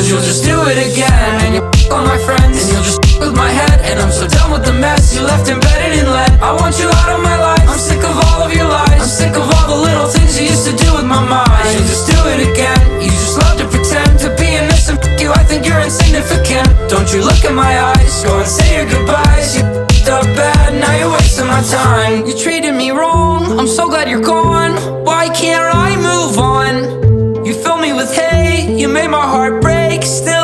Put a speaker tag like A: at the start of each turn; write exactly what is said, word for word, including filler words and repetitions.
A: Cause you'll just do it again. And you f*** all my friends, and you'll just f*** with my head. And I'm so done with the mess you left embedded in lead. I want you out of my life, I'm sick of all of your lies. I'm sick of all the little things you used to do with my mind. You'll just do it again, you just love to pretend to be innocent. F*** you, I think you're insignificant. Don't you look in my eyes, go and say your goodbyes. You f***ed up bad, now you're wasting my time. You treated me wrong, I'm so glad you're gone. Why can't I move on? You fill me with hate, you made my heart break. Still